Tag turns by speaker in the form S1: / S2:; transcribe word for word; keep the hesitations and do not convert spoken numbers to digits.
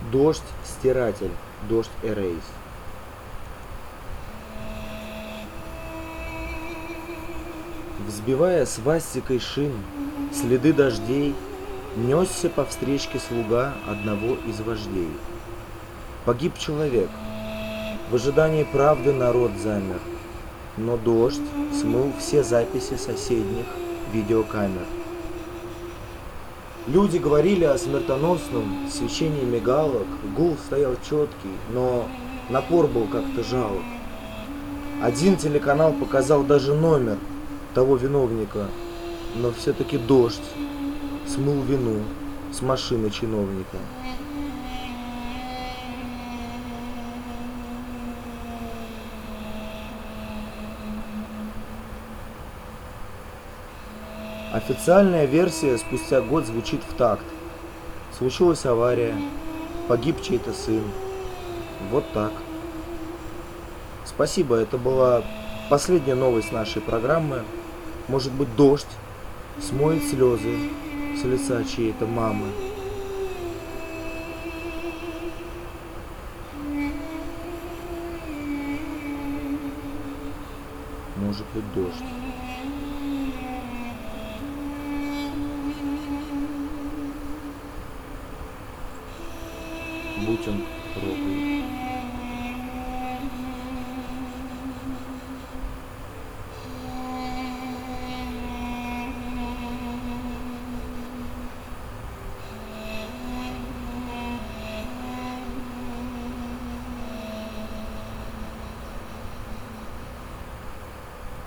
S1: Дождь стиратель, дождь erase. Взбивая свастикой шин следы дождей, несся по встречке слуга одного из вождей. Погиб человек, в ожидании правды народ замер, но дождь смыл все записи соседних видеокамер. Люди говорили о смертоносном свечении мигалок, гул стоял четкий, но напор был как-то жалок. Один телеканал показал даже номер того виновника, но все-таки дождь смыл вину с машины чиновника. Официальная версия спустя год звучит в такт. Случилась авария, погиб чей-то сын. Вот так. Спасибо, это была последняя новость нашей программы. Может быть, дождь смоет слезы с лица чьей-то мамы. Может быть, дождь. Будь он проклят.